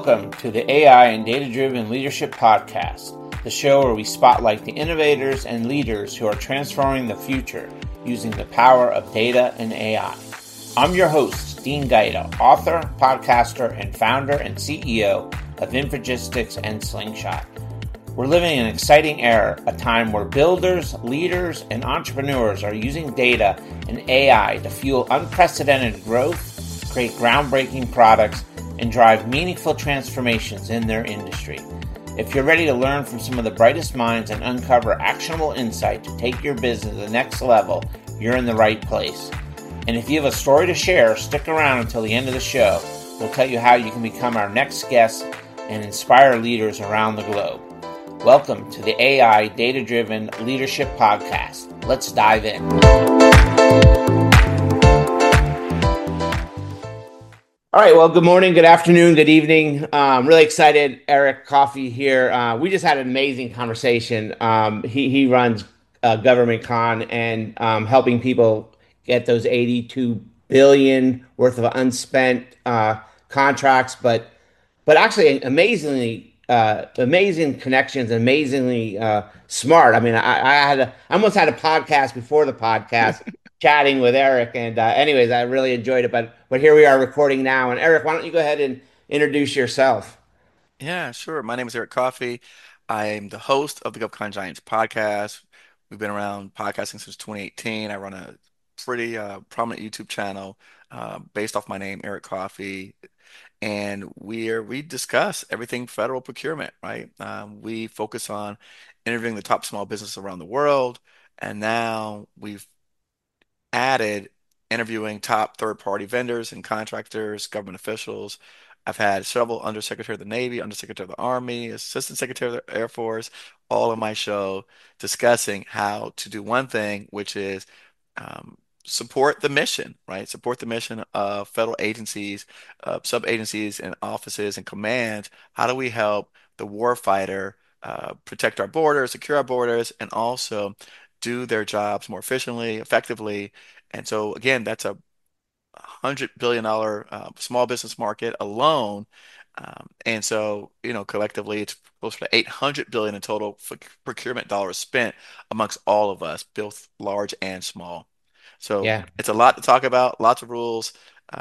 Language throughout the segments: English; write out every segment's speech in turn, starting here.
Welcome to the AI and Data-Driven Leadership Podcast, the show where we spotlight the innovators and leaders who are transforming the future using the power of data and AI. I'm your host, Dean Gaeta, author, podcaster, and founder and CEO of Infogistics and Slingshot. We're living in an exciting era, a time where builders, leaders, and entrepreneurs are using data and AI to fuel unprecedented growth, create groundbreaking products, and drive meaningful transformations in their industry. If you're ready to learn from some of the brightest minds and uncover actionable insight to take your business to the next level, you're in the right place. And if you have a story to share, stick around until the end of the show. We'll tell you how you can become our next guest and inspire leaders around the globe. Welcome to the AI Data-Driven Leadership Podcast. Let's dive in. All right. Well, good morning, good afternoon, good evening. I'm really excited. Eric Coffey here. We just had an amazing conversation. He runs Government Con and helping people get those 82 billion worth of unspent contracts, but actually amazingly amazing connections, amazingly smart. I mean, I almost had a podcast before the podcast chatting with Eric, and anyways, I really enjoyed it. But here we are recording now. And Eric, why don't you go ahead and introduce yourself? Yeah, sure. My name is Eric Coffey. I'm the host of the GovCon Giants podcast. We've been around podcasting since 2018. I run a pretty prominent YouTube channel based off my name, Eric Coffey, and we discuss everything federal procurement, right? We focus on interviewing the top small businesses around the world, and now we've added interviewing top third-party vendors and contractors, government officials. I've had several Undersecretary of the Navy, Undersecretary of the Army, Assistant Secretary of the Air Force, all on my show discussing how to do one thing, which is support the mission, right? Support the mission of federal agencies, sub-agencies, and offices and commands. How do we help the warfighter protect our borders, secure our borders, and also do their jobs more efficiently, effectively? And so, again, that's a $100 billion small business market alone. And so, collectively, it's closer to 800 billion in total for procurement dollars spent amongst all of us, both large and small. So Yeah. it's a lot to talk about, lots of rules.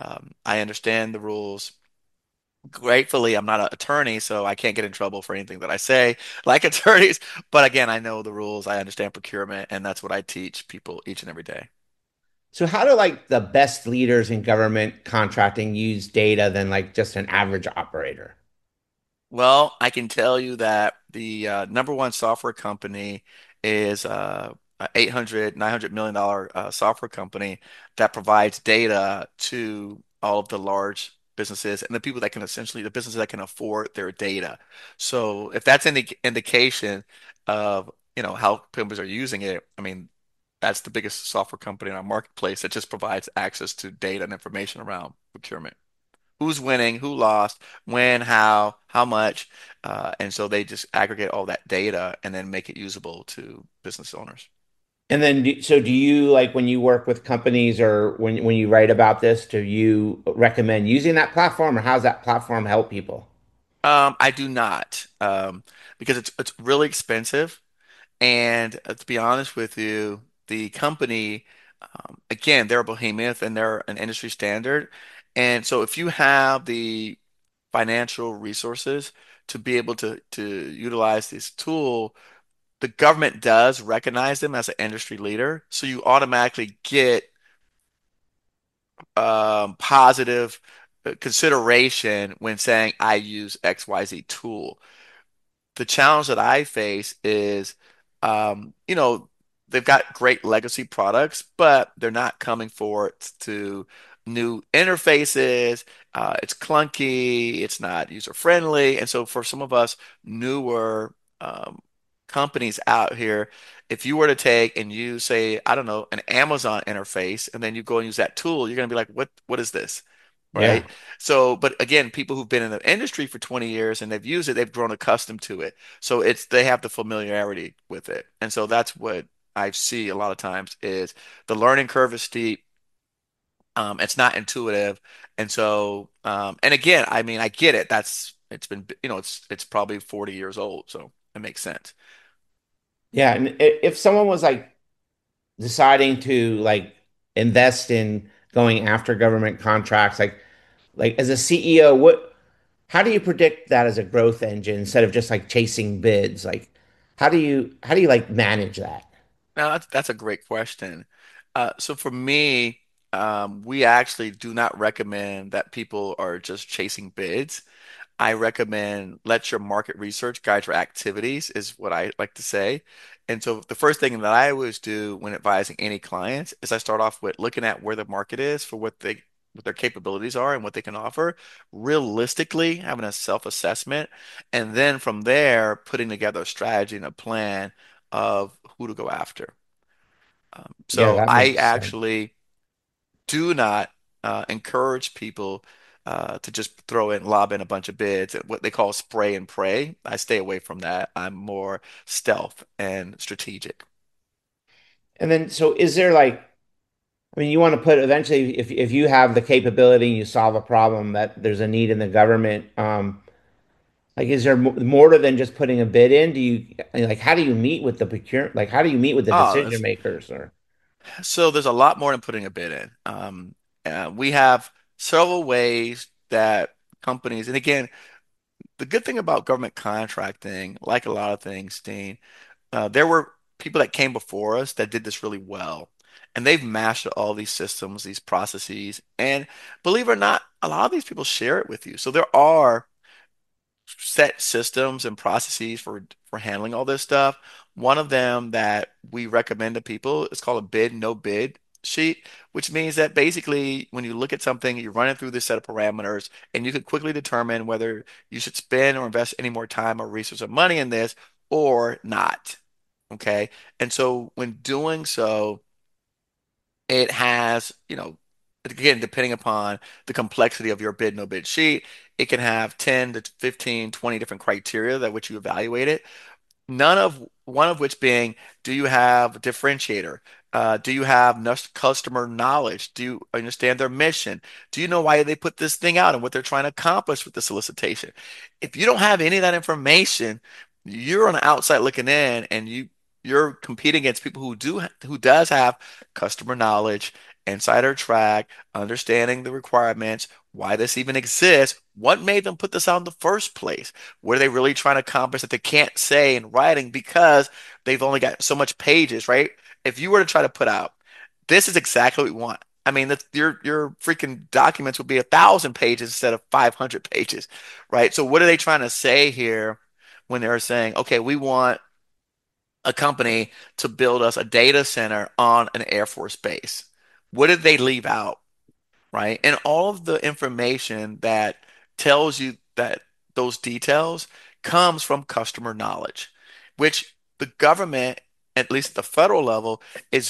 I understand the rules. Gratefully, I'm not an attorney, so I can't get in trouble for anything that I say, like attorneys. But again, I know the rules, I understand procurement, and that's what I teach people each and every day. So how do like the best leaders in government contracting use data than like just an average operator? Well, I can tell you that the number one software company is a 800, $900 million software company that provides data to all of the large businesses and the people that can essentially, the businesses that can afford their data. So if that's any indication of, how companies are using it, I mean, that's the biggest software company in our marketplace that just provides access to data and information around procurement. Who's winning, who lost, when, how much, and so they just aggregate all that data and then make it usable to business owners. And then, so do you like when you work with companies or when you write about this, do you recommend using that platform or how's that platform help people? I do not, because it's really expensive. And to be honest with you, the company, again, they're a behemoth and they're an industry standard. And so if you have the financial resources to be able to utilize this tool, the government does recognize them as an industry leader. So you automatically get positive consideration when saying I use XYZ tool. The challenge that I face is, they've got great legacy products, but they're not coming forward to new interfaces. It's clunky, it's not user friendly. And so for some of us newer companies out here, if you were to take and use, say, I don't know, an Amazon interface, and then you go and use that tool, you're going to be like, what is this? Yeah. Right? So, but again, people who've been in the industry for 20 years and they've used it, they've grown accustomed to it. So they have the familiarity with it. And so that's what I see a lot of times is the learning curve is steep. It's not intuitive. And so, and again, I mean, I get it. That's It's been, it's probably 40 years old, so it makes sense. Yeah, and if someone was like deciding to like invest in going after government contracts, like as a CEO, what how do you predict that as a growth engine instead of just like chasing bids? Like how do you like manage that? Now, that's a great question. So for me, we actually do not recommend that people are just chasing bids. I recommend let your market research guide your activities, is what I like to say. And so the first thing that I always do when advising any clients is I start off with looking at where the market is for what their capabilities are and what they can offer, realistically having a self-assessment, and then from there putting together a strategy and a plan of who to go after. Yeah, So that I makes sense. actually do not encourage people to just throw in, lob in a bunch of bids, what they call spray and pray. I stay away from that. I'm more stealth and strategic. And then so is there like I mean you want to put eventually if you have the capability and you solve a problem that there's a need in the government like is there more than just putting a bid in? Do you like how do you meet with the procure like how do you meet with the Oh, decision makers or so there's a lot more than putting a bid in. We have several ways that companies, and again, the good thing about government contracting, like a lot of things, Dean, there were people that came before us that did this really well. And they've mastered all these systems, these processes. And believe it or not, a lot of these people share it with you. So there are set systems and processes for handling all this stuff. One of them that we recommend to people is called a bid no bid sheet, which means that basically when you look at something, you run it through this set of parameters and you can quickly determine whether you should spend or invest any more time or resource or money in this or not. Okay. And so when doing so, it has, again, depending upon the complexity of your bid no bid sheet, it can have 10 to 15, 20 different criteria that which you evaluate it. None of one of which being, do you have a differentiator? Do you have customer knowledge? Do you understand their mission? Do you know why they put this thing out and what they're trying to accomplish with the solicitation? If you don't have any of that information, you're on the outside looking in, and you're competing against people who does have customer knowledge, insider track, understanding the requirements, why this even exists, what made them put this out in the first place. What are they really trying to accomplish that they can't say in writing because they've only got so much pages, right? If you were to try to put out, this is exactly what we want. I mean, your freaking documents would be 1,000 pages instead of 500 pages, right? So what are they trying to say here when they're saying, okay, we want a company to build us a data center on an Air Force base? What did they leave out? Right? And all of the information that tells you that those details comes from customer knowledge, which the government, at least at the federal level,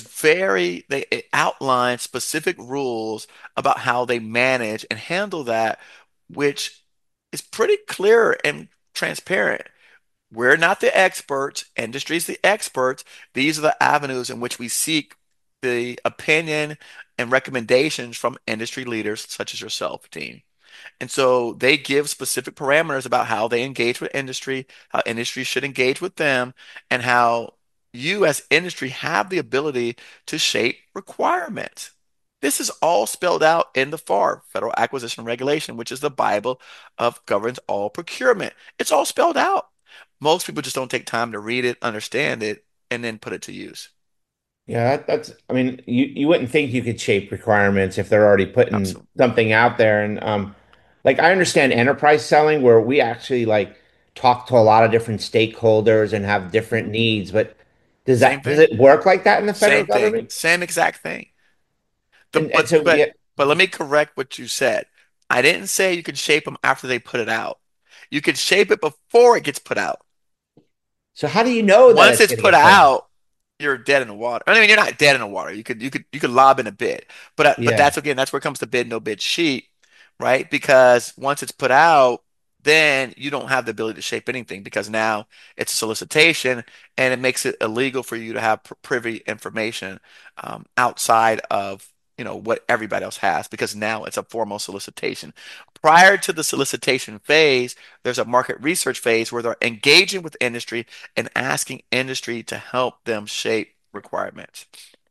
it outlines specific rules about how they manage and handle that, which is pretty clear and transparent. We're not the experts, industry's the experts. These are the avenues in which we seek the opinion and recommendations from industry leaders such as yourself, Dean. And so they give specific parameters about how they engage with industry, how industry should engage with them, and how you as industry have the ability to shape requirements. This is all spelled out in the FAR, Federal Acquisition Regulation, which is the Bible of governs all procurement. It's all spelled out. Most people just don't take time to read it, understand it, and then put it to use. yeah, that's I mean you wouldn't think you could shape requirements if they're already putting Absolutely. something out there and like I understand enterprise selling where we actually like talk to a lot of different stakeholders and have different Mhm. needs, but Same does thing. it work like that in the federal Same thing. government? Same exact thing. The, And but so but yeah, but let me correct what you said. I didn't say you could shape them after they put it out. You could shape it before it gets put out. so how do you know that Once it's it's going to put get put out? out, you're dead in the water. I mean, you're not dead in the water. You could lob in a bid, but Yeah. that's where it comes to bid no bid sheet, right? Because once it's put out, then you don't have the ability to shape anything because now it's a solicitation and it makes it illegal for you to have privy information outside of what everybody else has because now it's a formal solicitation. Prior to the solicitation phase, there's a market research phase where they're engaging with industry and asking industry to help them shape requirements.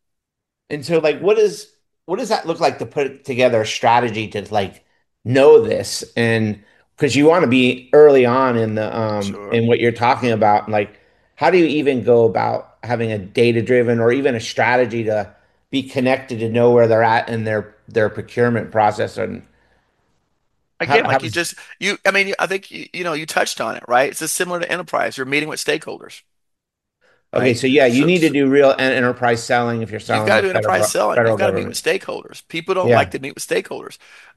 And so, like, what does that look like to put together a strategy to like know this? And because you want to be early on in the Sure. in what you're talking about, like, how do you even go about having a data driven or even a strategy to be connected to know where they're at in their procurement process? And Again, how like does I mean, I think you touched on it, right? It's just similar to enterprise. You're meeting with stakeholders, okay, right? so yeah, you need to So do real enterprise selling if you're you've selling got to to do enterprise selling. You've federal got to meet with government. stakeholders. People don't like Yeah, to meet with stakeholders.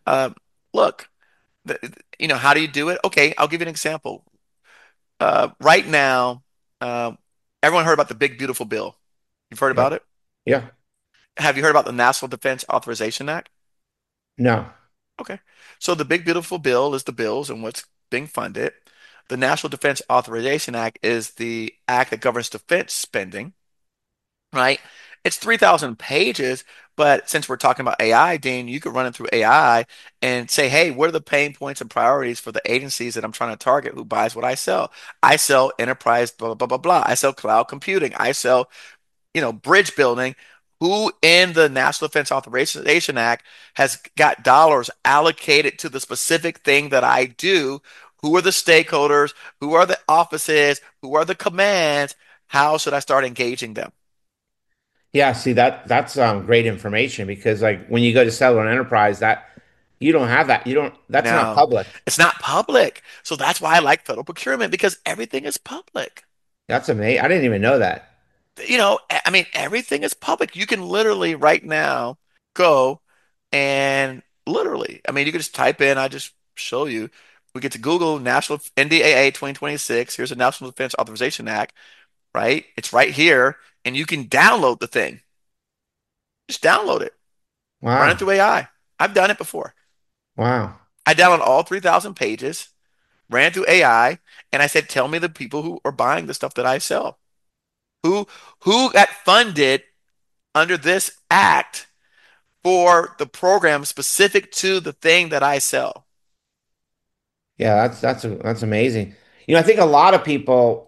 Look, how do you do it? Okay, I'll give you an example. Right now, uh, everyone heard about the Big Beautiful Bill. You've heard yeah, about it? yeah. Have you heard about the National Defense Authorization Act? No, Okay. So the Big Beautiful Bill is the bills and what's being funded. The National Defense Authorization Act is the act that governs defense spending, right? It's 3,000 pages, but since we're talking about AI, Dean, you could run it through AI and say, hey, what are the pain points and priorities for the agencies that I'm trying to target who buys what I sell? I sell enterprise, blah, blah, blah, blah. I sell cloud computing. I sell bridge building, who in the National Defense Authorization Act has got dollars allocated to the specific thing that I do? Who are the stakeholders? Who are the offices? Who are the commands? How should I start engaging them? yeah. See that's great information because like when you go to sell an enterprise, that you don't have that. You don't. That's not No, public. it's not public. So that's why I like federal procurement because everything is public. That's amazing. I didn't even know that. I mean, everything is public. You can literally right now go and literally, I mean, you can just type in, I just show you. We get to Google National NDAA 2026. Here's the National Defense Authorization Act, right? It's right here, and you can download the thing. Just download it, run it Wow, through AI. I've done it before. wow. I downloaded all 3,000 pages, ran it through AI, and I said, tell me the people who are buying the stuff that I sell. Who who got funded under this act for the program specific to the thing that I sell. Yeah, that's amazing. You know, I think a lot of people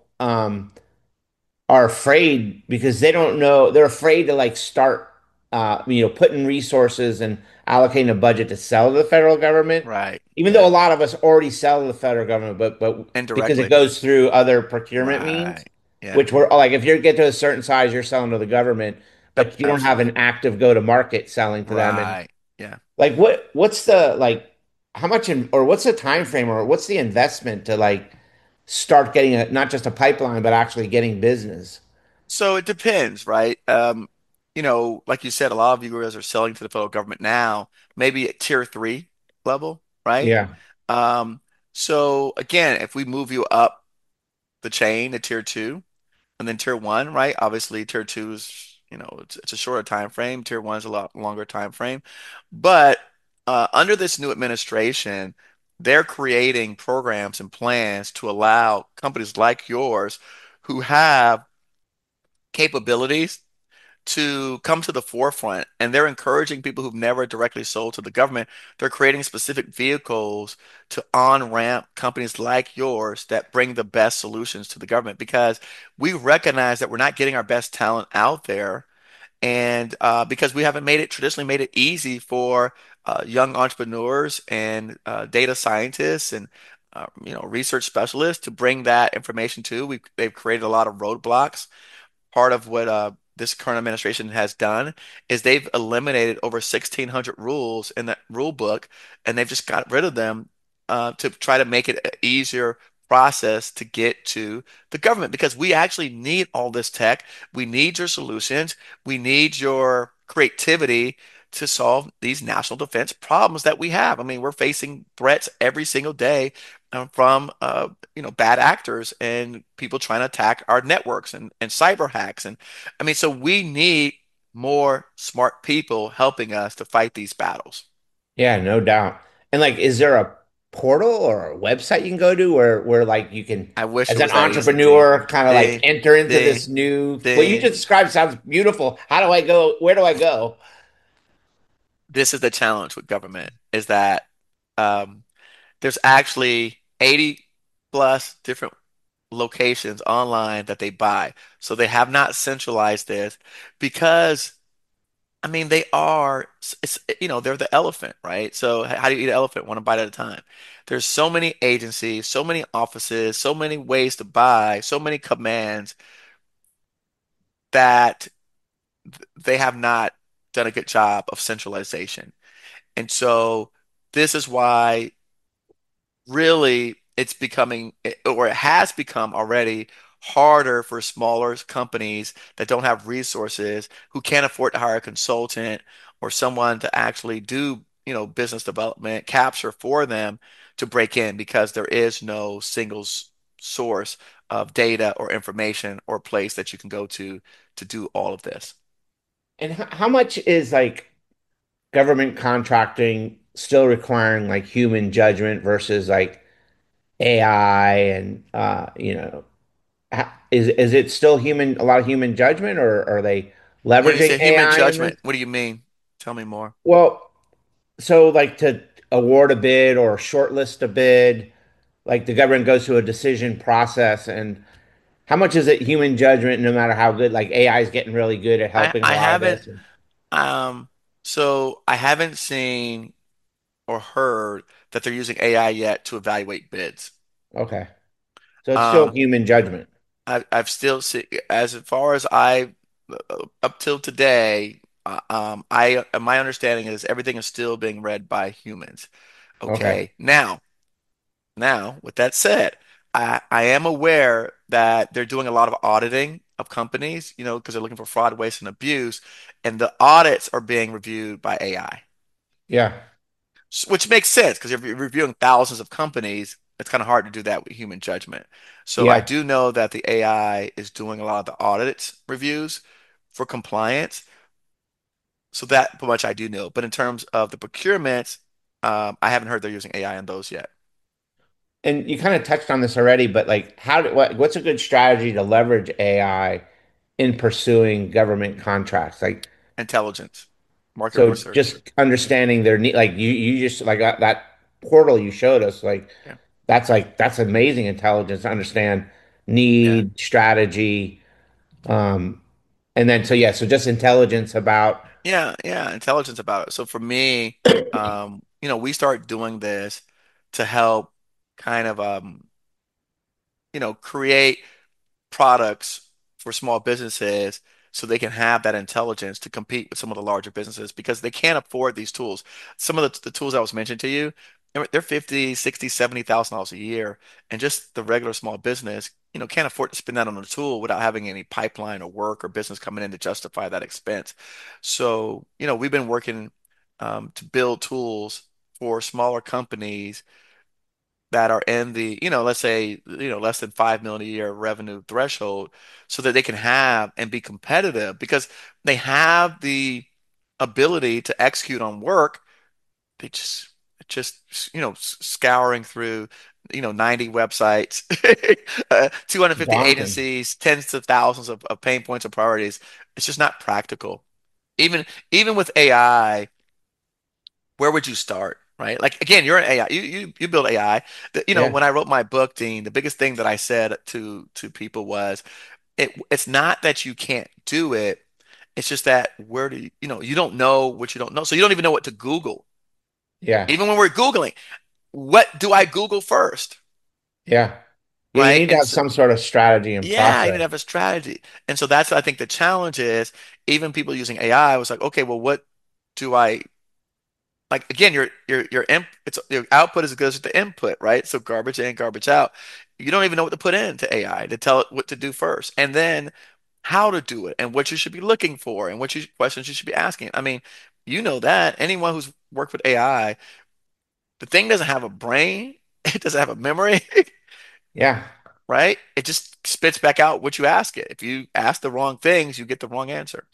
are afraid because they don't know. They're afraid to like start, putting resources and allocating a budget to sell to the federal government. Right. Even though Yeah. a lot of us already sell to the federal government, but because it Indirectly. goes through other procurement means, Right. Yeah. which we're like, if you get to a certain size, you're selling to the government, but you don't have Absolutely. an active go-to-market selling to them. And Right. Yeah. like, what's the like, how much or what's the time frame or what's the investment to like start getting not just a pipeline, but actually getting business? So it depends, right? Like you said, a lot of you guys are selling to the federal government now, maybe at tier three level, right? Yeah. Um, so again, if we move you up the chain to tier two, and then tier one, right? Obviously, tier two is, it's a shorter time frame. Tier one is a lot longer time frame. But under this new administration, they're creating programs and plans to allow companies like yours who have capabilities to come to the forefront. And they're encouraging people who've never directly sold to the government. They're creating specific vehicles to on-ramp companies like yours that bring the best solutions to the government because we recognize that we're not getting our best talent out there. And because we haven't traditionally made it easy for young entrepreneurs and data scientists and research specialists to bring that information to. They've created a lot of roadblocks. Part of what this current administration has done is they've eliminated over 1,600 rules in that rule book, and they've just got rid of them to try to make it an easier process to get to the government because we actually need all this tech. We need your solutions. We need your creativity to solve these national defense problems that we have. I mean, we're facing threats every single day from bad actors and people trying to attack our networks and cyber hacks. And I mean, so we need more smart people helping us to fight these battles. Yeah, no doubt. And like, is there a portal or a website you can go to where like you can, I wish it as an was that easy, Dean. entrepreneur, kind of like Dean, enter into Dean, this new, what you Dean. just described sounds beautiful. How do I go? Where do I go? this is the challenge with government is that um, there's actually 80 plus different locations online that they buy. So they have not centralized this because I mean they are it's they're the elephant, right? So how do you eat an elephant one bite at a time? There's so many agencies, so many offices, so many ways to buy, so many commands that they have not done a good job of centralization. And so this is why really it's becoming, or it has become already, harder for smaller companies that don't have resources, who can't afford to hire a consultant or someone to actually do, business development capture for them to break in because there is no single source of data or information or place that you can go to do all of this. And how much is like government contracting still requiring like human judgment versus like AI and is it still a lot of human judgment, or are they When you leveraging say human AI in this? judgment, what do you mean? Tell me more. Well, so like to award a bid or shortlist a bid, like the government goes through a decision process, and how much is it human judgment no matter how good, like AI is getting really good at I helping a I lot of haven't this. um so I haven't seen or heard that they're using AI yet to evaluate bids. Okay. So it's still Um, human judgment. I've still see as far as I up till today, I my understanding is everything is still being read by humans. Okay. Okay. Now, with that said, I am aware that they're doing a lot of auditing of companies, because they're looking for fraud, waste, and abuse, and the audits are being reviewed by AI. Yeah. Which makes sense because if you're reviewing thousands of companies, it's kind of hard to do that with human judgment. So I Yeah. do know that the AI is doing a lot of the audits reviews for compliance. So that much I do know. But in terms of the procurements, I haven't heard they're using AI in those yet. And you kind of touched on this already, but like what's a good strategy to leverage AI in pursuing government contracts? Like, Intelligence, market so research. just understanding their need, like you just like that portal you showed us, Yeah, that's amazing intelligence to understand yeah, need, strategy, um, and then so yeah, so just intelligence about yeah. Intelligence about it. So for me, we start doing this to help kind of create products for small businesses so they can have that intelligence to compete with some of the larger businesses because they can't afford these tools. Some of the tools I was mentioning to you, they're 50, 60, $70,000 a year. And just the regular small business, can't afford to spend that on a tool without having any pipeline or work or business coming in to justify that expense. So, we've been working to build tools for smaller companies that are in the, let's say, less than 5 million a year revenue threshold so that they can have and be competitive because they have the ability to execute on work. They just, scouring through, 90 websites, 250 daunting. agencies, tens of thousands of pain points and priorities. It's just not practical. Even even with AI, where would you start? Right? Like again, you're an AI. You build AI. Yeah, When I wrote my book, Dean, the biggest thing that I said to people was it's not that you can't do it. It's just that where do you don't know what you don't know. So you don't even know what to Google. yeah, Even when we're Googling, what do I Google first? yeah, yeah. You Right? need to And have so some sort of strategy and yeah, I process. need to have a strategy. And so that's I think the challenge is even people using AI was like, okay, well, what do I like again, your output is as good as the input, right? So garbage in, garbage out. You don't even know what to put into AI to tell it what to do first, and then how to do it, and what you should be looking for, and questions you should be asking. I mean, you know that anyone who's worked with AI, the thing doesn't have a brain, it doesn't have a memory, Yeah. right? It just spits back out what you ask it. If you ask the wrong things, you get the wrong answer.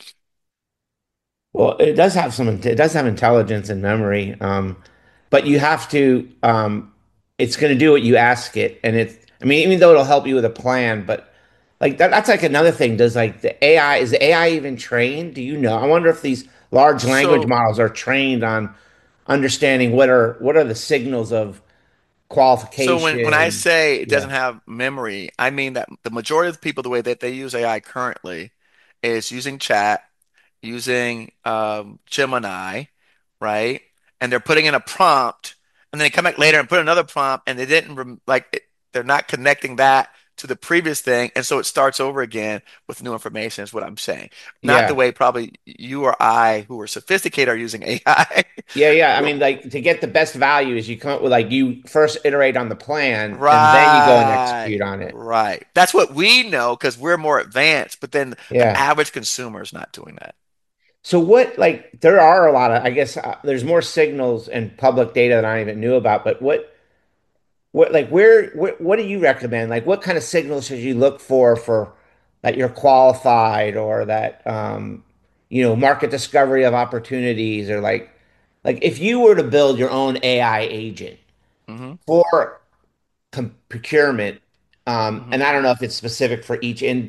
Well, it does have it does have intelligence and memory. But you have to, it's going to do what you ask it. And I mean, even though it'll help you with a plan, but like that's like another thing. Does like the AI, is the AI even trained? Do you know? I wonder if these large language So models are trained on understanding what are the signals of So when I qualification. say it Yeah. doesn't have memory, I mean that the majority of the people, the way that they use AI currently is using chat, using Gemini, right? And they're putting in a prompt, and then they come back later and put another prompt, and they didn't they're not connecting that to the previous thing, and so it starts over again with new information, is what I'm saying. Not the Yeah. way probably you or I, who are sophisticated, are using AI. Yeah, yeah. I mean, like to get the best value is you come up with like you first iterate on the plan and then you go and Right, execute on it. right. That's what we know because we're more advanced, but then the Yeah. average consumer is not doing that. So what like there are a lot of I guess there's more signals and public data that I even knew about, but what like what do you recommend? Like what kind of signals should you look for that you're qualified or that market discovery of opportunities or like if you were to build your own AI agent Hmm. for procurement, Hmm. and I don't know if it's specific for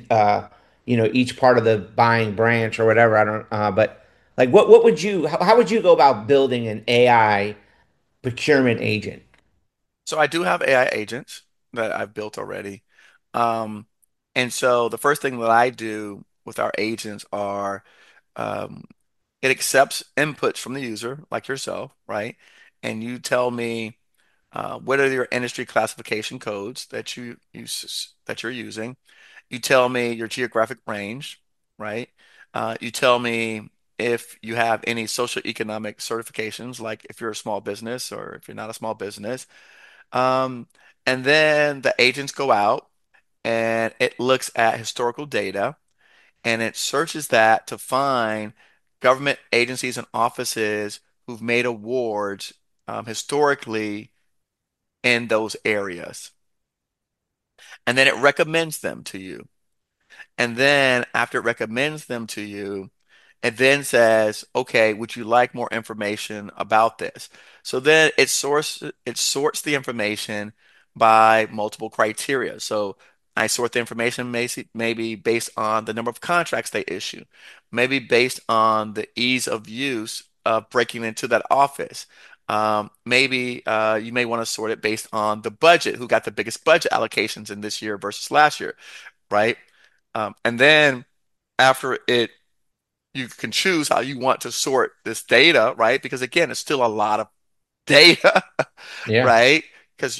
each part of the buying branch or whatever. I don't, but like, what would how would you go about building an AI procurement agent? So I do have AI agents that I've built already. Um, and so the first thing that I do with our agents are um, it accepts inputs from the user, like yourself, right? And you tell me what are your industry classification codes that you use that you're using. You tell me your geographic range, right? You tell me if you have any social economic certifications, like if you're a small business or if you're not a small business. Um, and then the agents go out and it looks at historical data and it searches that to find government agencies and offices who've made awards historically in those areas. And then it recommends them to you. And then after it recommends them to you, it then says, okay, would you like more information about this? So then it sorts the information by multiple criteria. So I sort the information maybe based on the number of contracts they issue, maybe based on the ease of use of breaking into that office. Maybe you may want to sort it based on the budget, who got the biggest budget allocations in this year versus last year, right? And then after it, you can choose how you want to sort this data, right? Because again, it's still a lot of data, Yeah, right? Because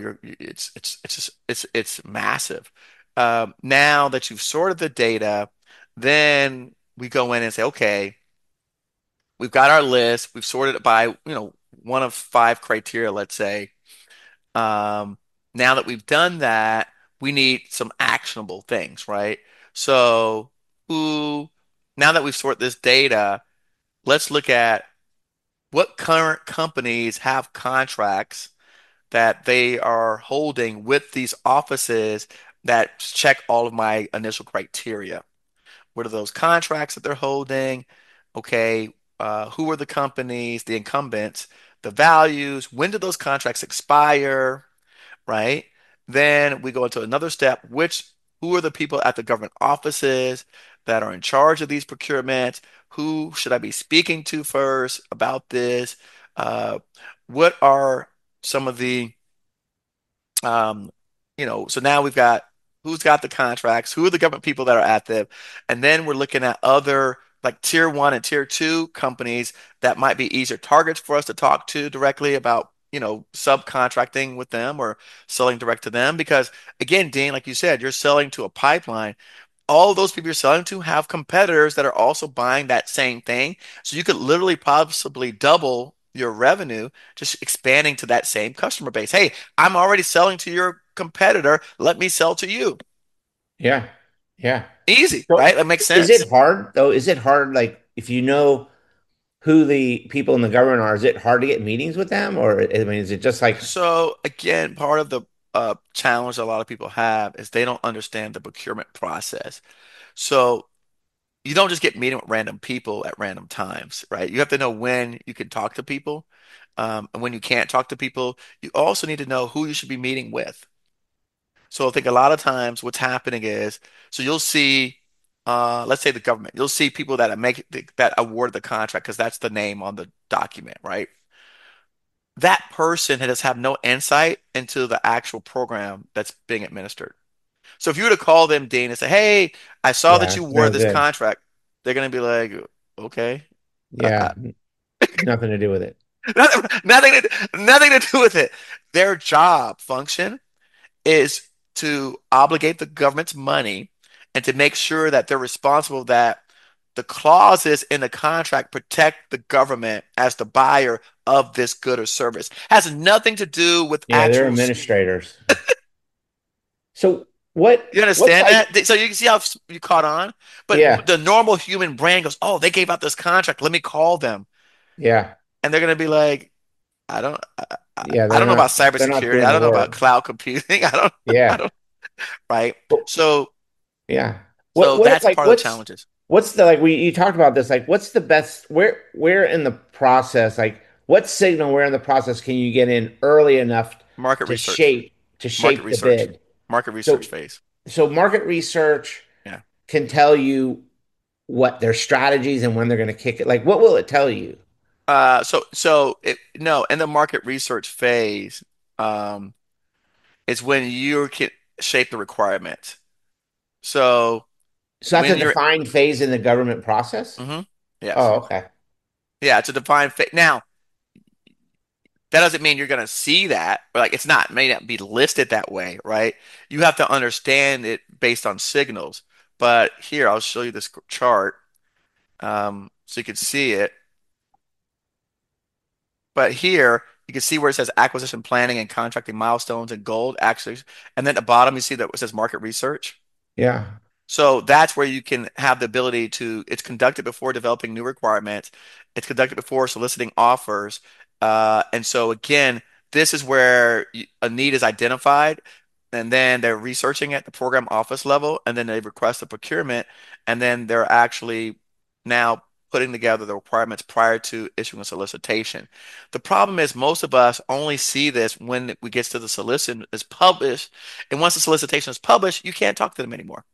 it's massive. Now that you've sorted the data, then we go in and say, okay, we've got our list. We've sorted it by, one of five criteria, let's say. Um, Now that we've done that, we need some actionable things, right? So, who, now that we've sorted this data, let's look at what current companies have contracts that they are holding with these offices that check all of my initial criteria. What are those contracts that they're holding? Okay, who are the companies, the incumbents, the values, when do those contracts expire? Right? Then we go into another step, who are the people at the government offices that are in charge of these procurements? Who should I be speaking to first about this? Uh, what are some of the um, so now we've got who's got the contracts, who are the government people that are at them, and then we're looking at other like tier one and tier two companies that might be easier targets for us to talk to directly about, subcontracting with them or selling direct to them. Because again, Dean, like you said, you're selling to a pipeline. All of those people you're selling to have competitors that are also buying that same thing. So you could literally possibly double your revenue just expanding to that same customer base. Hey, I'm already selling to your competitor. Let me sell to you. yeah, yeah. Easy, So right? That makes is it sense. hard though? Is it hard like if you know who the people in the government are, is it hard to get meetings with them? Or I mean, is it just like So again, part of the challenge a lot of people have is they don't understand the procurement process. So you don't just get meeting with random people at random times, right? You have to know when you can talk to people, and when you can't talk to people. You also need to know who you should be meeting with. So I think a lot of times what's happening is, so you'll see. let's say the government. You'll see people that award the contract because that's the name on the document, right? That person has have no insight into the actual program that's being administered. So if you were to call them, Dean, and say, "Hey, I saw that Yeah, you it's awarded no this good. contract," they're going to be like, "Okay." Yeah, nothing to do with it. Nothing to do with it. Their job function is to obligate the government's money and to make sure that they're responsible that the clauses in the contract protect the government as the buyer of this good or service. Has nothing to do with Yeah, they're actual. administrators. So You what's understand like, that? So you can see how you caught on. But yeah, the normal human brain goes, "Oh, they gave out this contract. Let me call them." yeah, And they're going to be like, I don't, yeah, I don't know about they're not cybersecurity. doing I the don't know about work. cloud computing. I Yeah. don't, right? But So, yeah. so that's part of the challenges. What's the like we you talked about this, like what's the best where in the process, like what signal where in the process can you get in early enough Market to research, market shape the research, bid? market research So phase. market research Yeah. can tell you what their strategies and when they're going to kick it. Like what will it tell you? No, in the market research phase, um, is when you can shape the requirements. So So that's a when you're, defined phase in the government process? mhm, yes, Oh, okay. yeah, it's a defined phase. Now, that doesn't mean you're going to see that. Like it's not may not be listed that way, right? You have to understand it based on signals. But here, I'll show you this chart, so you can see it. But here, you can see where it says acquisition planning and contracting milestones in gold, actually, and then at the bottom you see that it says market research. Yeah. So that's where you can have the ability to, it's conducted before developing new requirements. It's conducted before soliciting offers. And so again, this is where a need is identified, and then they're researching at the program office level, and then they request a procurement, and then they're actually now putting together the requirements prior to issuing a solicitation. The problem is most of us only see this when we get to the solicitation is published, and once the solicitation is published, you can't talk to them anymore.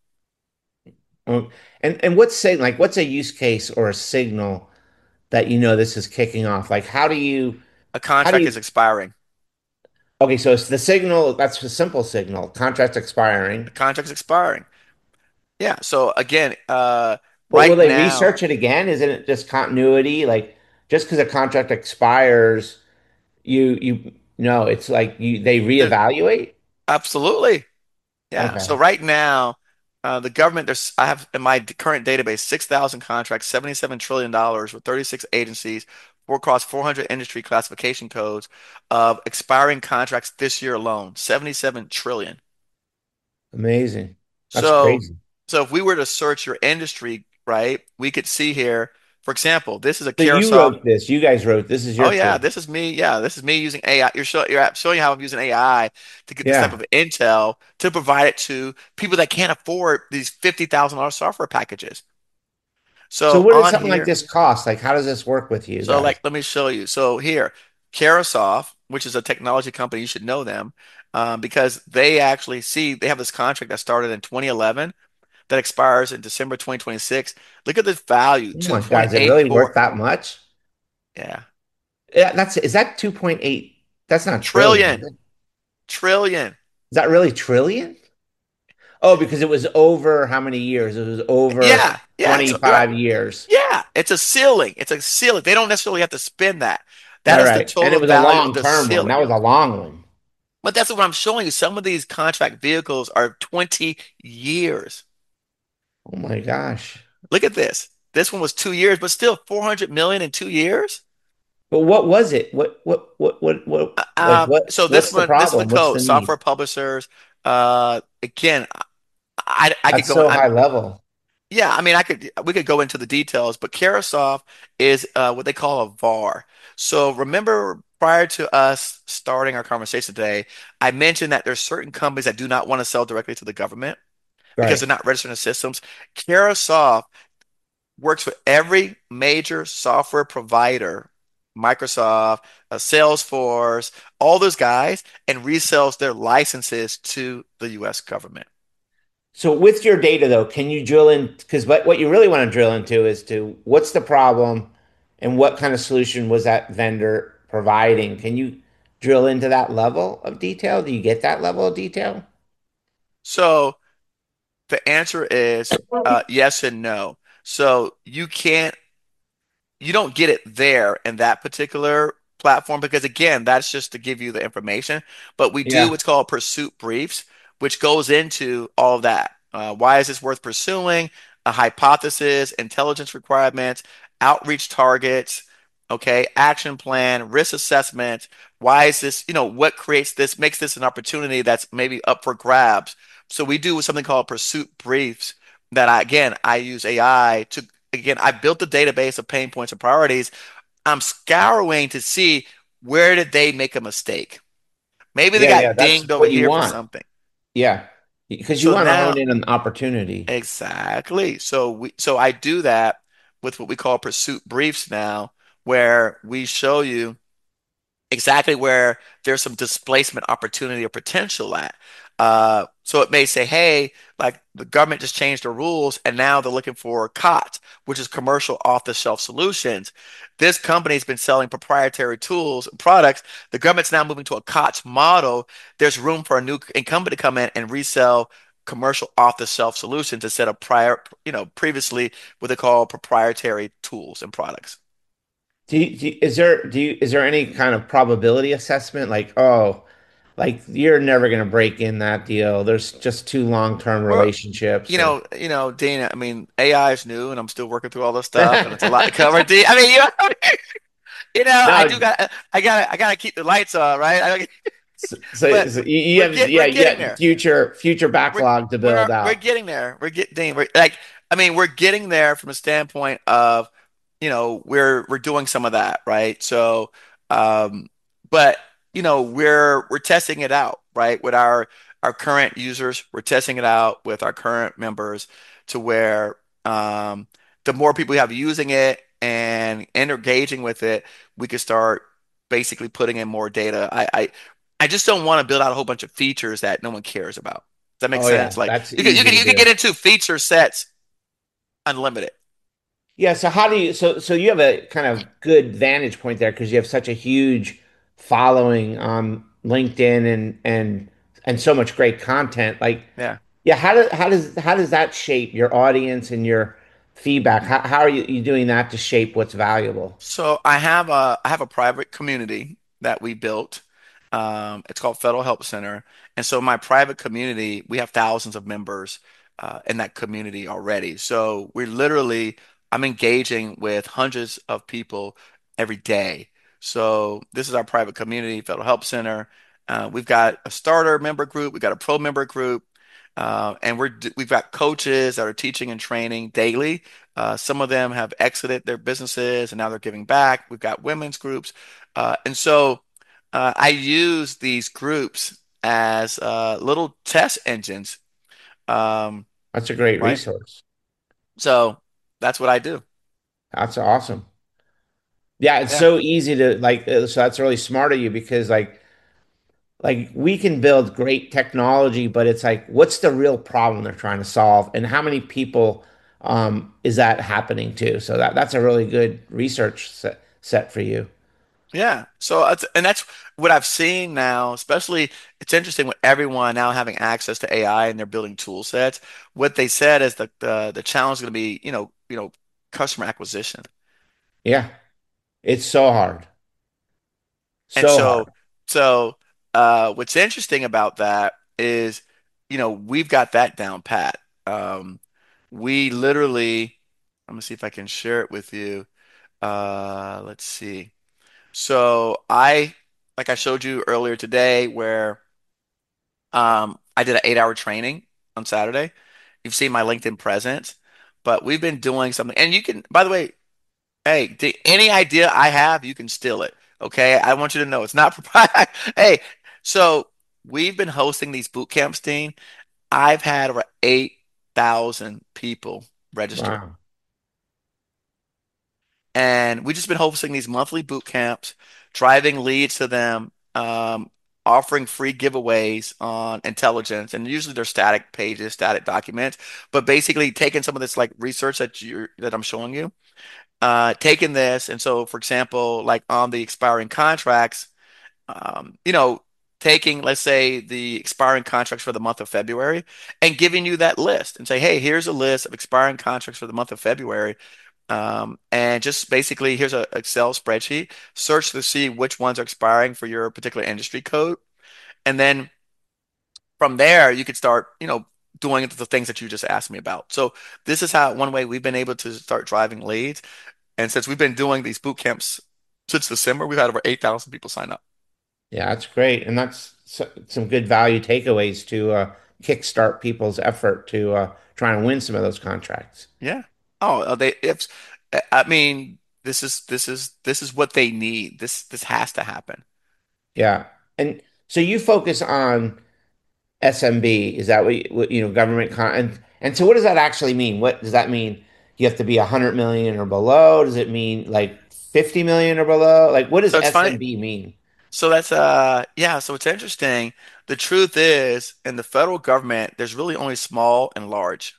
Oh, and what's saying like what's a use case or a signal that you know this is kicking off? Like A how do contract is you expiring. okay, so it's the signal, that's a simple signal, contract expiring. The contract's expiring. Yeah. So again, But will right they now, research it again? Isn't it just continuity? Like just because a contract expires, you no, it's like you they the, reevaluate? absolutely. Yeah. So Okay. right now, the government, I have in my current database 6,000 contracts, $77 trillion with 36 agencies, across 400 industry classification codes of expiring contracts this year alone, 77 trillion. Amazing. That's So, crazy. so if we were to search your industry, right, we could see here, for example, this is a So you Carousel. wrote this. You guys wrote this is Oh your yeah, code. this is me. Yeah, this is me using AI. Showing you how I'm using AI to get this type Yeah. of intel to provide it to people that can't afford these $50,000 software packages. So So what does on something like here, this cost? Like how does this work with you so guys? like let me show you. So here, Carosoft, which is a technology company, you should know them, because they actually see they have this contract that started in 2011 that expires in December 2026. Look at this value, Oh my God, is it really worth 2.84. that much? Yeah, Yeah, that's is that 2.8? That's not trillion, is trillion, it? trillion. Is that really trillion? Oh, because it was over how many years? It was over Yeah, yeah, it's right. 25 years. Yeah, it's a ceiling. It's a ceiling. They don't necessarily have to spend that. That All is the right. And it total was a value of the long-term one. ceiling. That was a long one. But that's what I'm showing you. Some of these contract vehicles are 20 years. Oh my gosh. Look at this. This one was 2 years, but still 400 million in 2 years. But what was it? Like So what's the this is the problem? What's code. the Software need? publishers. Again, I could That's go. so high level. Yeah, I mean, we could go into the details, but Carosoft is what they call a VAR. So remember, prior to us starting our conversation today, I mentioned that there's certain companies that do not want to sell directly to the government because Right. they're not registered in the systems. Carosoft works with every major software provider, Microsoft, Salesforce, all those guys, and resells their licenses to the U.S. government. So with your data though, can you drill in? Because what you really want to drill into is to what's the problem and what kind of solution was that vendor providing? Can you drill into that level of detail? Do you get that level of detail? So the answer is yes and no. So you don't get it there in that particular platform because again, that's just to give you the information. But we do Yeah. what's called pursuit briefs, which goes into all of that. Why is this worth pursuing? A hypothesis, intelligence requirements, outreach targets, okay, action plan, risk assessment. Why is this, what creates this, makes this an opportunity that's maybe up for grabs. So we do something called pursuit briefs that I use AI to again, I built a database of pain points and priorities. I'm scouring to see where did they make a mistake. Maybe they Yeah, yeah, got that's dinged over what you here for want. something. Yeah. Because you So want to hone now, in on the opportunity. exactly. So I do that with what we call pursuit briefs now, where we show you exactly where there's some displacement opportunity or potential at. So it may say, hey, like the government just changed the rules and now they're looking for COTS, which is commercial off-the-shelf solutions. This company's been selling proprietary tools and products. The government's now moving to a COTS model. There's room for a new incumbent to come in and resell commercial off-the-shelf solutions instead of previously what they call proprietary tools and products. Is there any kind of probability assessment like, oh, like you're never going to break in that deal. There's just too long-term Well, relationships or Dean, I mean, AI is new and I'm still working through all this stuff and it's a lot to cover. Dean, I mean, No, I gotta keep the lights on, right? But so you have we're yeah, getting yeah, there. future We're backlog to build we're out. getting there. We're like, I mean, we're getting there from a standpoint of, we're doing some of that, right? So, um, but we're testing it out, right? With our current users, we're testing it out with our current members to where the more people we have using it and engaging with it, we could start basically putting in more data. I just don't want to build out a whole bunch of features that no one cares about. Does that make Oh sense? yeah, Like that's you could you easy could to you could do. get into feature sets unlimited. Yeah, so how do you so you have a kind of good vantage point there because you have such a huge following on LinkedIn and so much great content. Like, Yeah. yeah, how does that shape your audience and your feedback? How are you doing that to shape what's valuable? So I have a private community that we built. It's called Federal Help Center, and so my private community, we have thousands of members in that community already. So I'm engaging with hundreds of people every day. So this is our private community, Federal Help Center. We've got a starter member group, we've got a pro member group, and we've got coaches that are teaching and training daily. Some of them have exited their businesses and now they're giving back. We've got women's groups. And so I use these groups as little test engines, um, That's a great right? resource. So that's what I do. That's awesome. Yeah, it's Yeah. so easy to so that's really smart of you because like we can build great technology, but it's like, what's the real problem they're trying to solve, and how many people is that happening to? So that's a really good research set for you. Yeah. And that's what I've seen now, especially it's interesting with everyone now having access to AI and they're building tool sets. What they said is the challenge is going to be, customer acquisition. Yeah, it's so hard, And so hard. so what's interesting about that is, we've got that down pat. We literally, let me see if I can share it with you. Let's see. Like I showed you earlier today, where I did an 8 hour training on Saturday. You've seen my LinkedIn presence, but we've been doing something. And you can, by the way, hey, any idea I have, you can steal it. Okay. I want you to know it's not proprietary. Hey, so we've been hosting these boot camps, Dean. I've had over 8,000 people register. Wow. And we've just been hosting these monthly boot camps, driving leads to them. offering free giveaways on intelligence, and usually they're static pages, static documents, but basically taking some of this like research that I'm showing you, taking this, and so for example, like on the expiring contracts, you know, taking, let's say, the expiring contracts for the month of February and giving you that list and say, hey, here's a list of expiring contracts for the month of February. And just basically, here's a Excel spreadsheet. Search to see which ones are expiring for your particular industry code. And then from there, you could start, doing the things that you just asked me about. So this is how one way we've been able to start driving leads. And since we've been doing these boot camps since December, we've had over 8,000 people sign up. Yeah, that's great. And that's some good value takeaways to kickstart people's effort to try and win some of those contracts. Yeah. Oh, I mean, this is what they need. This has to happen. Yeah. And so you focus on SMB. Is that government and so what does that actually mean? What does that mean? You have to be 100 million or below? Does it mean like 50 million or below? Like what does So it's funny. SMB mean? So that's yeah, so it's interesting. The truth is, in the federal government, there's really only small and large.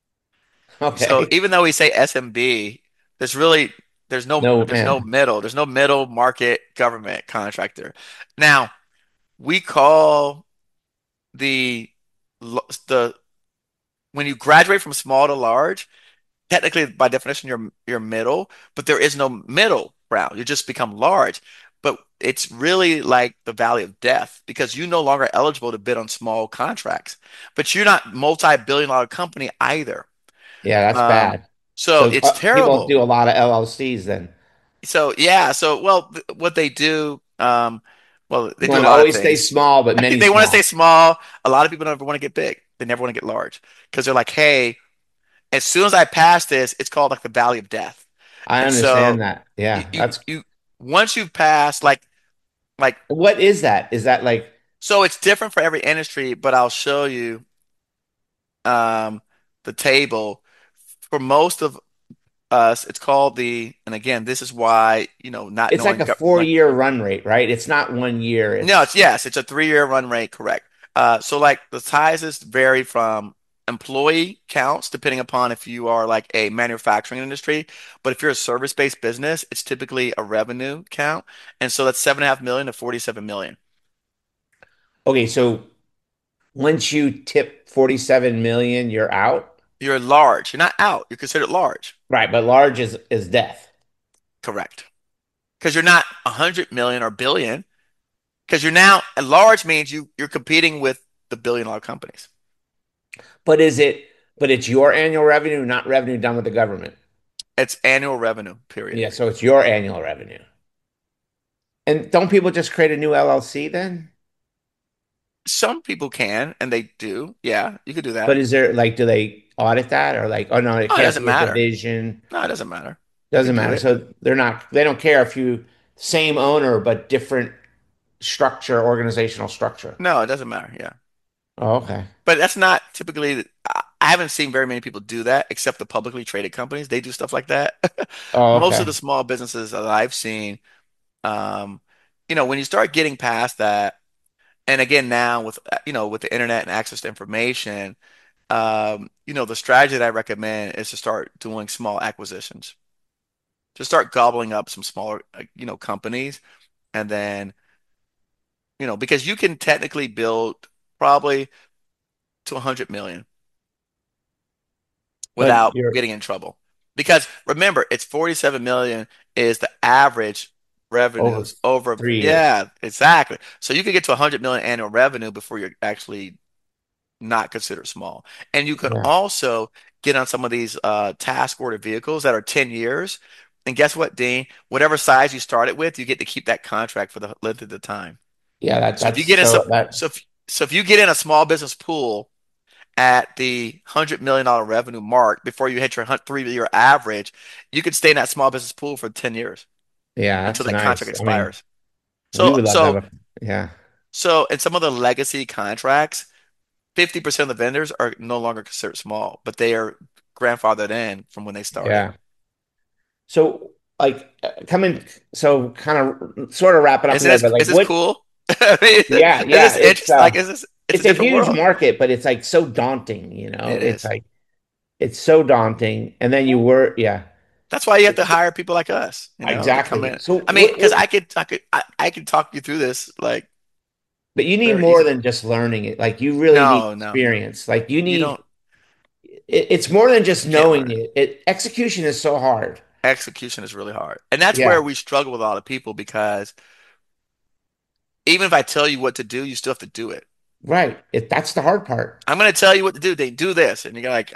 So Okay. even though we say SMB, there's really there's no No, there's no man. middle. There's no middle market government contractor. Now, we call the the when you graduate from small to large, technically by definition you're middle, but there is no middle ground. You just become large. But it's really like the valley of death because you're no longer eligible to bid on small contracts. But you're not multi-billion dollar company either. Yeah, that's Um, bad. so So it's people terrible. do a lot of LLCs then. So yeah, so well, what they do, well, they You do a want to lot of always stay things. small, but many They want to stay small. small. A lot of people never want to get big. They never want to get large because they're like, hey, as soon as I pass this, it's called like the valley of death. I And so understand that. you Yeah, you, that's you once you've passed like what is that? Is that like so it's different for every industry, but I'll show you um the table. For most of us, it's called and again, this is why, not it's like knowing a go- 4 year run rate, right? It's not 1 year. No, It's it's a 3-year run rate, correct. So like the sizes vary from employee counts, depending upon if you are like a manufacturing industry. But if you're a service-based business, it's typically a revenue count. And so that's 7.5 million to 47 million. okay. So once you tip 47 million, you're out. You're large. You're not out. You're considered large. Right, but large is death. Correct. Because you're not 100 million or billion. Because you're now large means you're competing with the billion-dollar companies. But is it but it's your annual revenue, not revenue done with the government. It's annual revenue, period. Yeah, so it's your annual revenue. And don't people just create a new LLC then? Some people can, and they do. Yeah, you could do But that. is there like, do they audit that or like, oh no, it Oh, it can't doesn't be a matter. division? No, it doesn't matter. You could Doesn't do matter. it. So they don't care if you same owner but different structure, organizational structure. No, it doesn't matter. Yeah. Oh, okay. But that's not typically, I haven't seen very many people do that except the publicly traded companies. They do stuff like that. Oh, Most of okay. the small businesses that I've seen, um, when you start getting past that, and again now with the internet and access to information, the strategy that I recommend is to start doing small acquisitions. To start gobbling up some smaller, companies, and then, because you can technically build probably to 100 million But without you're getting in trouble. Because remember, it's 47 million is the average over revenues over, 3 years. yeah, exactly. So you could get to 100 million annual revenue before you're actually not considered small. And you can Yeah. also get on some of these task order vehicles that are 10 years. And guess what, Dean? Whatever size you started with, you get to keep that contract for the length of the time. Yeah, So if that's you get in so some, that so if you get in a small business pool at the $100 million revenue mark before you hit your 3-year average, you could stay in that small business pool for 10 years yeah, until that's that contract nice. I mean, expires. we So, would love to have so, a yeah. so in some of the legacy contracts, 50% of the vendors are no longer considered small, but they are grandfathered in from when they started. Yeah. So like coming so kind of sort of wrapping up Isn't here, but like this what cool? Yeah, it's yeah. just interesting. Like it's a It's a different huge world. market, but it's like so daunting, you know. It It's is. like it's so daunting. And then you were, yeah. That's why you have to hire people like us, to come Exactly. in. So I mean, because what I could talk you through this like but you need very more easily. than just learning it. Like you really need No, no, experience. Like you you need don't. it's more than just You can't knowing learn it. it. Execution is so hard. Execution is really hard, and that's where Yeah, we struggle with a lot of people because even if I tell you what to do, you still have to do it. right. That's the hard part. I'm going to tell you what to do. They do this, and you're like,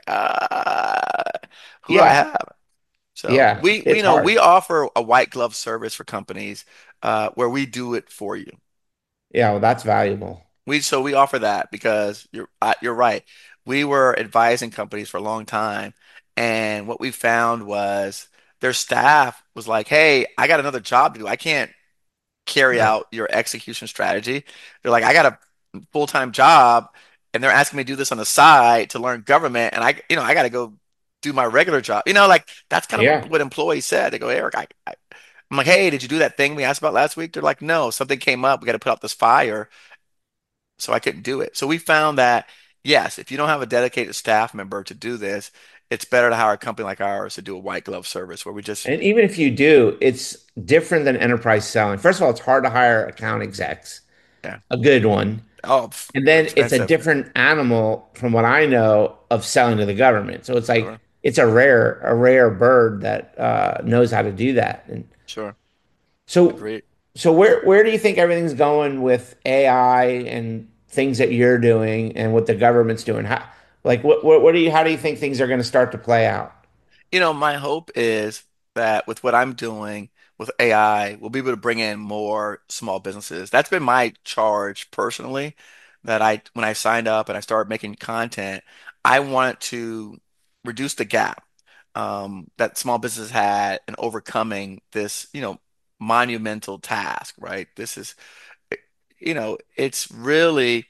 who do I Yeah, have? So yeah, we it's know hard. we offer a white glove service for companies where we do it for you. Yeah, well, that's valuable. We offer that because you're right. We were advising companies for a long time, and what we found was their staff was like, "Hey, I got another job to do. I can't carry Right. out your execution strategy." They're like, "I got a full-time job, and they're asking me to do this on the side to learn government, and I got to go do my regular job." Like that's kind of Yeah. what employees said. They go, "Eric, I'm like, hey, did you do that thing we asked about last week?" They're like, "No, something came up. We got to put out this fire." So I couldn't do it. So we found that yes, if you don't have a dedicated staff member to do this, it's better to hire a company like ours to do a white glove service where we just, And even if you do, it's different than enterprise selling. First of all, it's hard to hire account execs, yeah. a good one. Oh, And they're then it's a expensive. different animal from what I know of selling to the government. So it's like Sure, it's a rare bird that knows how to do that. And sure. so Agreed. so where do you think everything's going with AI and things that you're doing and what the government's doing? What do you how do you think things are going to start to play out? My hope is that with what I'm doing with AI, we'll be able to bring in more small businesses. That's been my charge personally, that when I signed up and I started making content, I wanted to reduce the gap that small businesses had in overcoming this, monumental task, right? It's really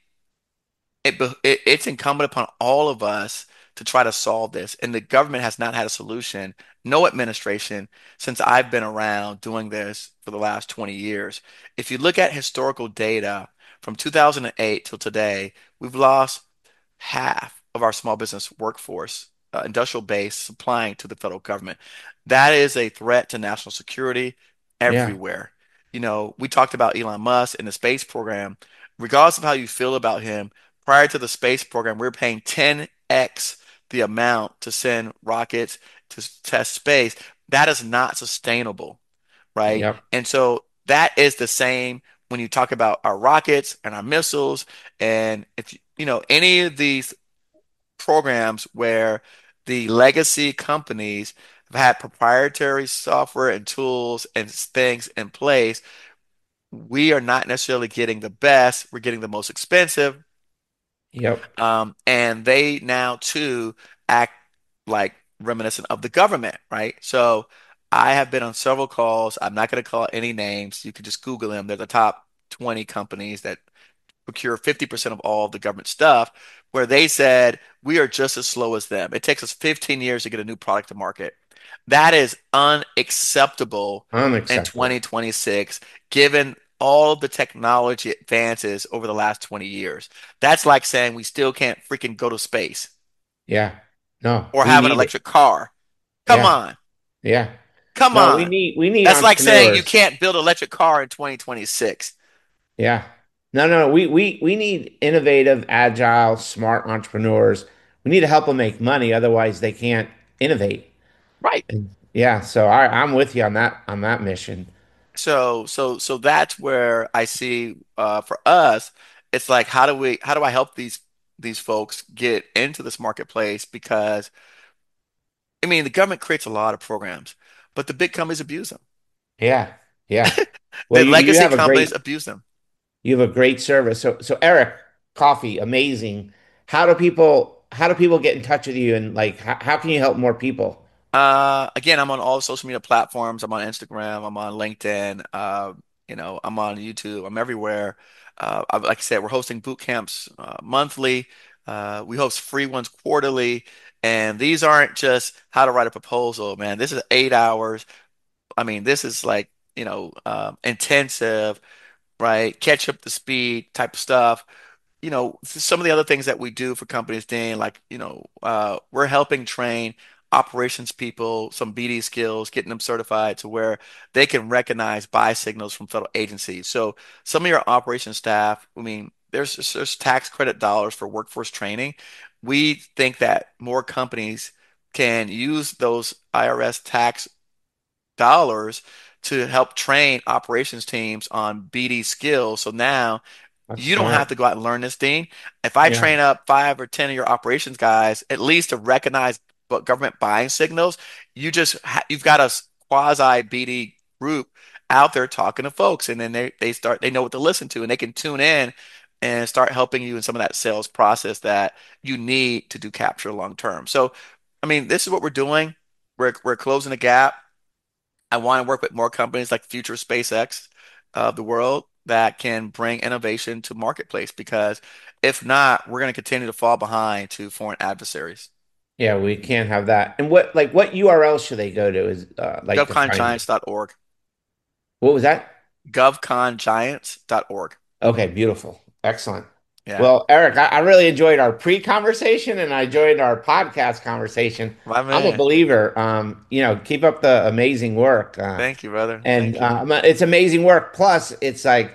it's incumbent upon all of us to try to solve this. And the government has not had a solution, no administration, since I've been around doing this for the last 20 years. If you look at historical data from 2008 till today, we've lost half of our small business workforce, industrial base supplying to the federal government. That is a threat to national security Yeah. everywhere. We talked about Elon Musk and the space program. Regardless of how you feel about him, prior to the space program, we were paying 10x the amount to send rockets to test space. That is not sustainable, right? Yep. And so that is the same when you talk about our rockets and our missiles. And if any of these programs where the legacy companies have had proprietary software and tools and things in place, we are not necessarily getting the best. We're getting the most expensive. Yep. And they now too act like reminiscent of the government, right? So I have been on several calls. I'm not going to call any names. You can just Google them. They're the top 20 companies that procure 50% of all of the government stuff, where they said, we are just as slow as them. It takes us 15 years to get a new product to market. That is unacceptable in Unacceptable. 2026, given all of the technology advances over the last 20 years. That's like saying we still can't freaking go to space Yeah. No, or we have an need it. electric car. Come Yeah. on. Yeah. Come No, on. we need That's like saying you entrepreneurs. can't build an electric car in 2026. Yeah. No, we need innovative, agile, smart entrepreneurs. We need to help them make money, otherwise they can't innovate. Right. And yeah, so I'm with you on that mission. So that's where I see for us, it's like how do I help these folks get into this marketplace? Because I mean the government creates a lot of programs, but the big companies abuse them. Yeah. Yeah. Well, The you legacy have a companies great abuse them. service. So Eric, coffee, amazing. How do people get in touch with you and like how can you help more people? Again, I'm on all social media platforms. I'm on Instagram. I'm on LinkedIn. I'm on YouTube. I'm everywhere. Like I said, we're hosting boot camps monthly. We host free ones quarterly. And these aren't just how to write a proposal, man. This is 8 hours. I mean, this is like, intensive. right? Catch up to speed type of stuff. Some of the other things that we do for companies, Dean, like, we're helping train operations people, some BD skills, getting them certified to where they can recognize buy signals from federal agencies. So some of your operations staff, I mean, there's tax credit dollars for workforce training. We think that more companies can use those IRS tax dollars to help train operations teams on BD skills. So now That's you don't have smart. to go out and learn this, Dean. If I Yeah. train up 5 or 10 of your operations guys, at least to recognize government buying signals, you've got a quasi BD group out there talking to folks, and then they know what to listen to, and they can tune in and start helping you in some of that sales process that you need to do capture long term. So, I mean, this is what we're doing. We're closing the gap. I want to work with more companies like future SpaceX of the world that can bring innovation to marketplace because if not, we're going to continue to fall behind to foreign adversaries. Yeah, we can't have that. And what URL should they go to is like to find you? GovConGiants.org. What was that? GovConGiants.org. Okay, beautiful. Excellent. Yeah, Well, Eric, I really enjoyed our pre-conversation and I enjoyed our podcast conversation. my I'm a man. believer. Keep up the amazing work. Thank you, brother. And Thank you. it's amazing work. Plus, it's like,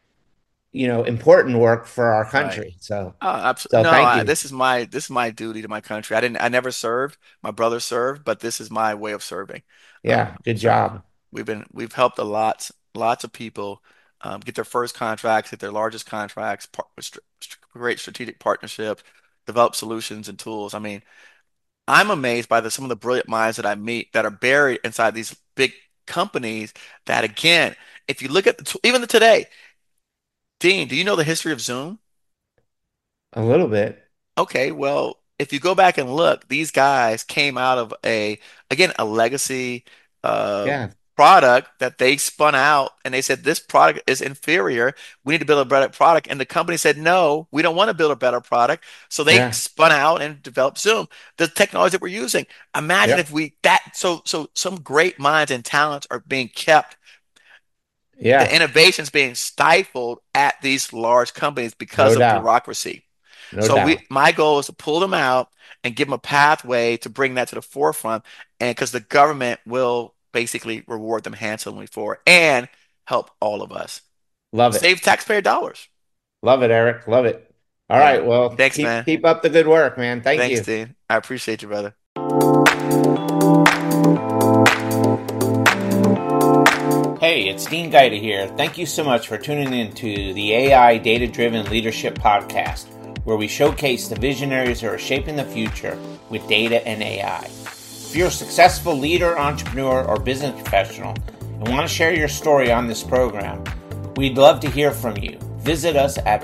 important work for our Right. country. So, Oh, absolutely. so No, thank you. this is my duty to my country. I never served. My brother served, but this is my way of serving. Yeah, good So job. we've helped lots of people get their first contracts, get their largest contracts, create strategic partnerships, develop solutions and tools. I mean, I'm amazed by some of the brilliant minds that I meet that are buried inside these big companies. That again, if you look at even today, Dean, do you know the history of Zoom? A little bit. Okay, well, if you go back and look, these guys came out of a legacy uh, Yeah, product that they spun out and they said, this product is inferior. We need to build a better product. And the company said, no, we don't want to build a better product. So they yeah, spun out and developed Zoom, the technology that we're using. Imagine yep, if so some great minds and talents are being kept, the yeah. innovations being stifled at these large companies because No of doubt. bureaucracy. No So doubt. my goal is to pull them out and give them a pathway to bring that to the forefront, and because the government will basically reward them handsomely for it and help all of us Love it. save taxpayer dollars. Love it, Eric. Love it. All Yeah. right. Well, Thanks, keep man. keep up the good work, man. Thank Thanks, you. Dean. I appreciate you, brother. Hey, it's Dean Gaida here. Thank you so much for tuning in to the AI Data Driven Leadership Podcast, where we showcase the visionaries who are shaping the future with data and AI. If you're a successful leader, entrepreneur, or business professional and want to share your story on this program, we'd love to hear from you. Visit us at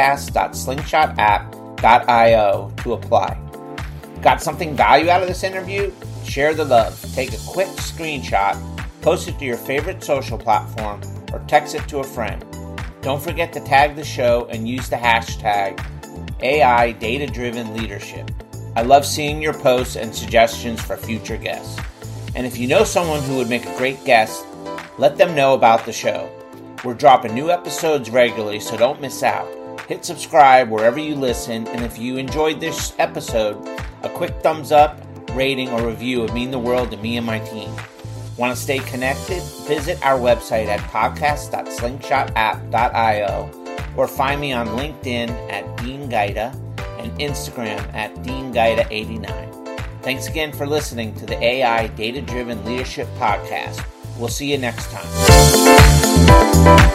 podcast.slingshotapp.io to apply. Got something value out of this interview? Share the love. Take a quick screenshot, post it to your favorite social platform, or text it to a friend. Don't forget to tag the show and use the hashtag AI Data Driven Leadership. I love seeing your posts and suggestions for future guests. And if you know someone who would make a great guest, let them know about the show. We're dropping new episodes regularly, so don't miss out. Hit subscribe wherever you listen, and if you enjoyed this episode, a quick thumbs up, rating, or review would mean the world to me and my team. Want to stay connected? Visit our website at podcast.slingshotapp.io or find me on LinkedIn at Dean Gaida and Instagram at DeanGaida89. Thanks again for listening to the AI Data Driven Leadership Podcast. We'll see you next time.